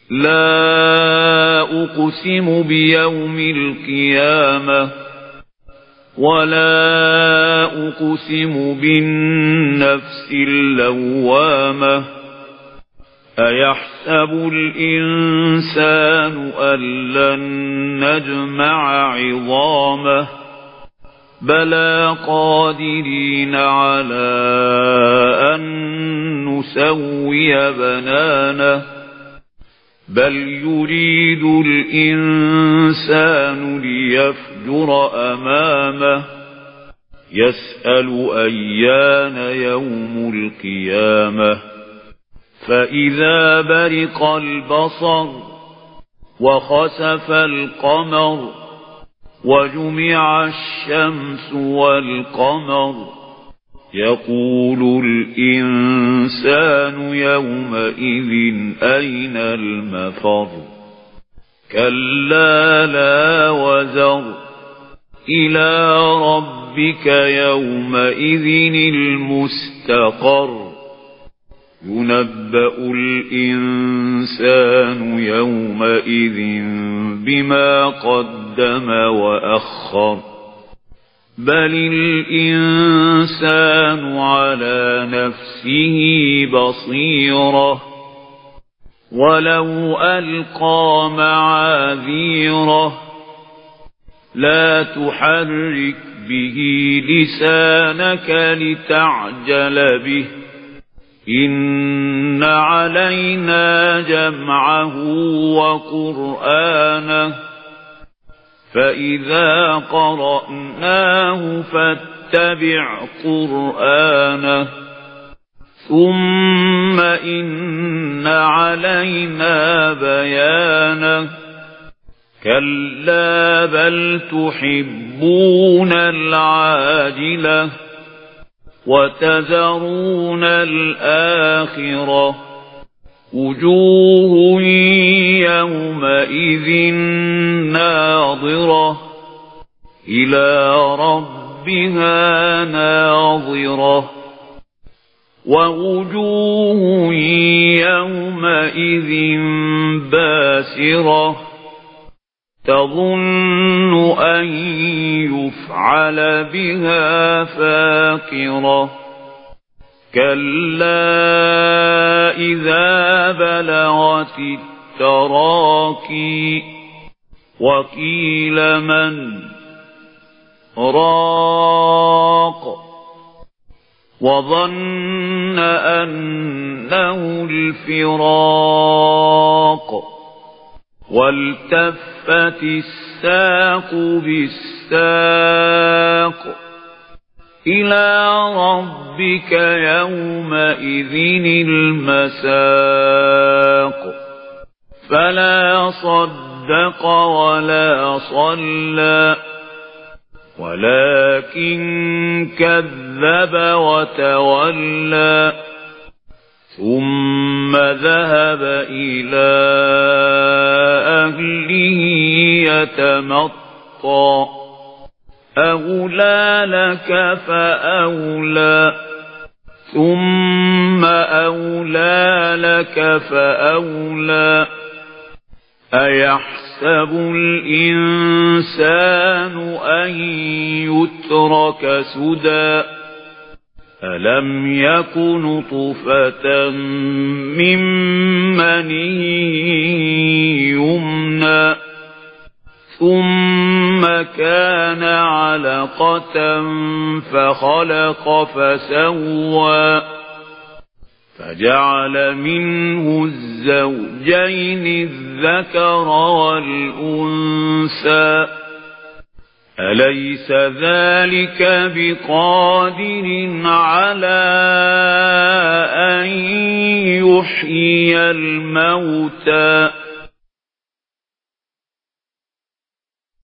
لا أقسم بيوم القيامة ولا أقسم بالنفس اللوامة أيحسب الإنسان أن لن نجمع عظامه بلى قادرين على أن نسوي بنانه بل يريد الإنسان ليفجر أمامه يسأل أيان يوم القيامة فإذا برق البصر وخسف القمر وجمع الشمس والقمر يقول الإنسان يومئذ أين المفر كلا لا وزر إلى ربك يومئذ المستقر ينبأ الإنسان يومئذ بما قدم وأخر بل الإنسان على نفسه بصيرة ولو ألقى معاذيره لا تحرك به لسانك لتعجل به إن علينا جمعه وقرآنه فإذا قرأناه فاتبع قرآنه ثم إن علينا بيانه كلا بل تحبون العاجلة وتذرون الآخرة وجوه يومئذ ناظرة إلى ربها ناظرة ووجوه يومئذ باسرة تظن أن يفعل بها فاقرة كلا إذا بلغت التراقي وقيل من راق وظن أنه الفراق والتفت الساق بالساق إلى ربك يومئذ المساق فلا صدق ولا صلى ولكن كذب وتولى ثم ذهب إلى أهله يتمطى أولى لك فأولى ثم أولى لك فأولى أيحسب الإنسان أن يترك سدى ألم يك نطفة من مني يمنى ثم كان علقة فخلق فسوى فجعل منه الزوجين الذكر والأنثى أليس ذلك بقادر على أن يحيي